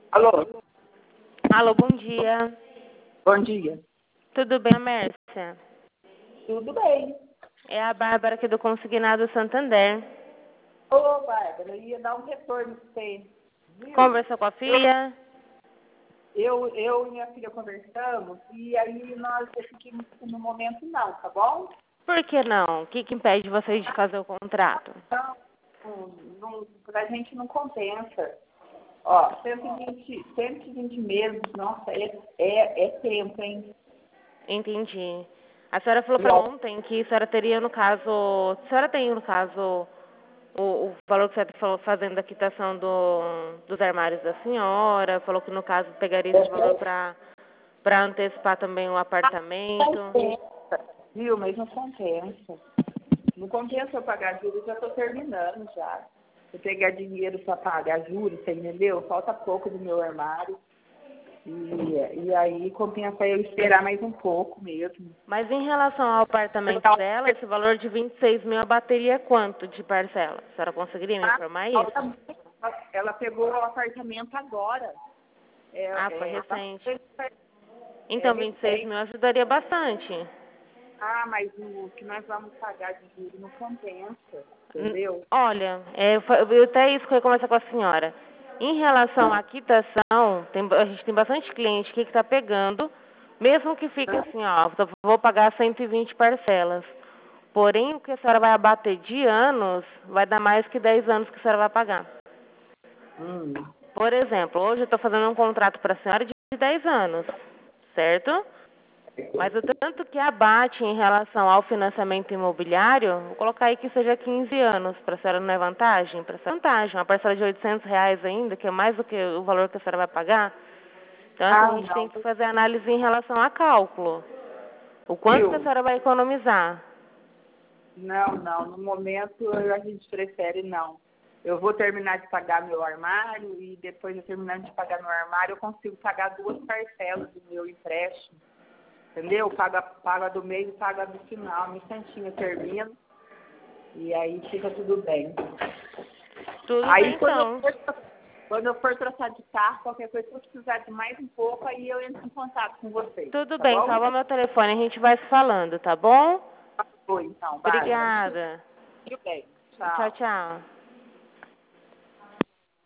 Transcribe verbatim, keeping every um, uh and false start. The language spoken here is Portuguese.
Alô? Alô, bom dia. Bom dia. Tudo bem, Mércia? Tudo bem. É a Bárbara aqui do Consignado Santander. Ô, Bárbara, eu ia dar um retorno pra você. Viu? Conversou com a filha? Eu, eu e minha filha conversamos e aí nós decidimos que no momento não, tá bom? Por que não? O que, que impede vocês de fazer o contrato? Não, não, não, pra gente não compensa. Ó, cento e vinte, cento e vinte meses, nossa, é, é, é tempo, hein? Entendi. A senhora falou E para ó, ontem que a senhora teria, no caso... A senhora tem, no caso, o, o valor que a senhora falou fazendo a quitação do, dos armários da senhora. Falou que, no caso, pegaria esse valor para para antecipar também o apartamento. compensa, viu? Mas não compensa. Não compensa eu pagar juros, já estou terminando já. Eu pegar dinheiro para pagar juros, você entendeu? Falta pouco do meu armário. E, e aí compensa eu esperar mais um pouco mesmo. Mas em relação ao apartamento Então, dela, esse valor de vinte e seis mil abateria quanto de parcela? A senhora conseguiria me informar isso? ela pegou o apartamento agora. É, Ah, foi é, recente. é Então, vinte e seis recente. mil ajudaria bastante. Ah, mas o que nós vamos pagar de juros não compensa, N- entendeu? Olha, é, foi- eu até isso que eu ia conversar com a senhora. Em relação à quitação, tem, a gente tem bastante cliente aqui que está pegando, mesmo que fique assim, ó, eu vou pagar cento e vinte parcelas. Porém, o que a senhora vai abater de anos vai dar mais que dez anos que a senhora vai pagar. Hum. Por exemplo, hoje eu estou fazendo um contrato para a senhora de dez anos, certo? Mas o tanto que abate em relação ao financiamento imobiliário, vou colocar aí que seja quinze anos, para a senhora não é vantagem? Para a senhora é vantagem, uma parcela de oitocentos reais ainda, que é mais do que o valor que a senhora vai pagar. Então, assim, a Ah, gente tem não. que fazer análise em relação a cálculo. O quanto que a Viu? senhora vai economizar? Não, não. No momento a gente prefere não. Eu vou terminar de pagar meu armário e depois de terminar de pagar meu armário eu consigo pagar duas parcelas do meu empréstimo. Entendeu? Paga, paga do meio e paga do final. No instantinho eu termino e aí fica tudo bem. Tudo bem, Aí quando eu então. for, quando eu for trocar de carro, qualquer coisa, se eu precisar de mais um pouco, aí eu entro em contato com vocês. Tudo Tá bem, bom? salva meu telefone, a gente vai se falando, tá bom? Oi, então, Bárbara. Obrigada. Tudo bem. Tchau, Tchau. tchau.